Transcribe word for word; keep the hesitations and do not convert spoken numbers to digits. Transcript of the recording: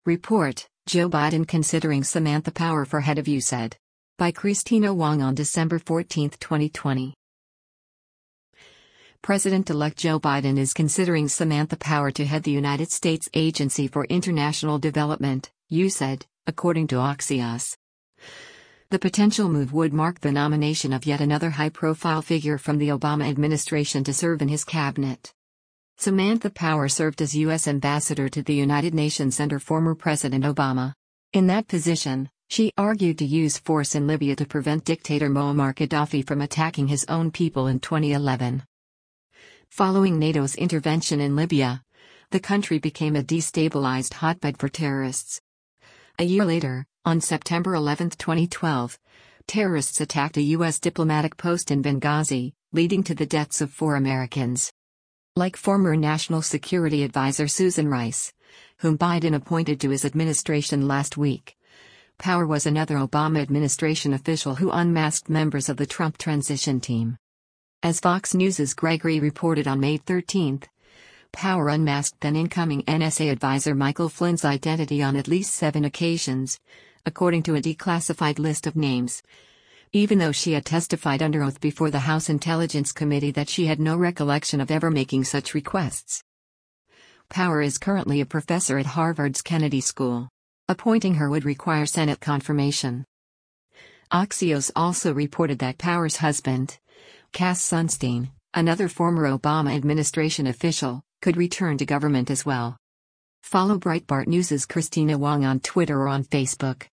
Report, Joe Biden considering Samantha Power for head of U S A D. By Christina Wong on December fourteenth, twenty twenty. President-elect Joe Biden is considering Samantha Power to head the United States Agency for International Development, U S A D, according to Axios. The potential move would mark the nomination of yet another high-profile figure from the Obama administration to serve in his cabinet. Samantha Power served as U S ambassador to the United Nations under former President Obama. In that position, she argued to use force in Libya to prevent dictator Muammar Gaddafi from attacking his own people in twenty eleven. Following NATO's intervention in Libya, the country became a destabilized hotbed for terrorists. A year later, on September eleventh, twenty twelve, terrorists attacked a U S diplomatic post in Benghazi, leading to the deaths of four Americans. Like former National Security Advisor Susan Rice, whom Biden appointed to his administration last week, Power was another Obama administration official who unmasked members of the Trump transition team. As Fox News' Gregory reported on May thirteenth, Power unmasked then-incoming N S A advisor Michael Flynn's identity on at least seven occasions, according to a declassified list of names, even though she had testified under oath before the House Intelligence Committee that she had no recollection of ever making such requests. Power is currently a professor at Harvard's Kennedy School. Appointing her would require Senate confirmation. Axios also reported that Power's husband, Cass Sunstein, another former Obama administration official, could return to government as well. Follow Breitbart News' Christina Wong on Twitter or on Facebook.